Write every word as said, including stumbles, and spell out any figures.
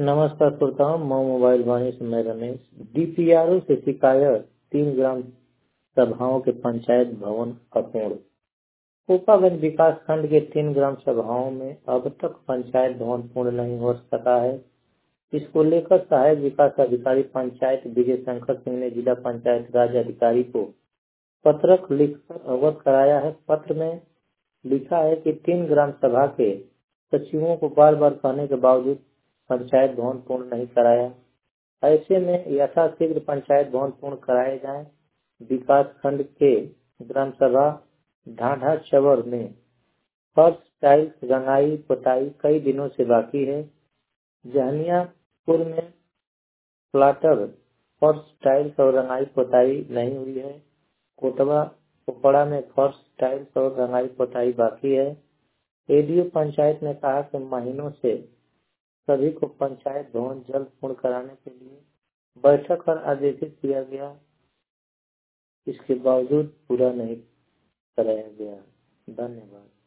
नमस्कार श्रोताओं, मैं मोबाइल वाणी से मैं रमेश। डीपीआरओ से शिकायत, तीन ग्राम सभाओं के पंचायत भवन अपूर्ण। कोपागंज विकास खंड के तीन ग्राम सभाओं में अब तक पंचायत भवन पूर्ण नहीं हो सका है। इसको लेकर सहायक विकास अधिकारी पंचायत विजय शंकर सिंह ने जिला पंचायत राज अधिकारी को पत्रक लिखकर अवगत कराया है। पत्र में लिखा है कि तीन ग्राम सभा के सचिवों को बार बार कहने के बावजूद पंचायत भवन पूर्ण नहीं कराया। ऐसे में यथाशीघ्र पंचायत भवन पूर्ण कराए जाएं। विकास खंड के ग्राम सभा ढाढ़ा चवर में फर्श टाइल्स रंगाई पोताई कई दिनों से बाकी है। जहनियापुर में प्लाटर फर्श टाइल्स और रंगाई पोताई नहीं हुई है। कोटवा कोपड़ा में फर्श टाइल्स और रंगाई पोताई बाकी है। एडीओ पंचायत ने कहा कि महीनों से सभी को पंचायत भवन जल्द पूर्ण कराने के लिए बैठक कर आदेशित किया गया, इसके बावजूद पूरा नहीं कराया गया। धन्यवाद।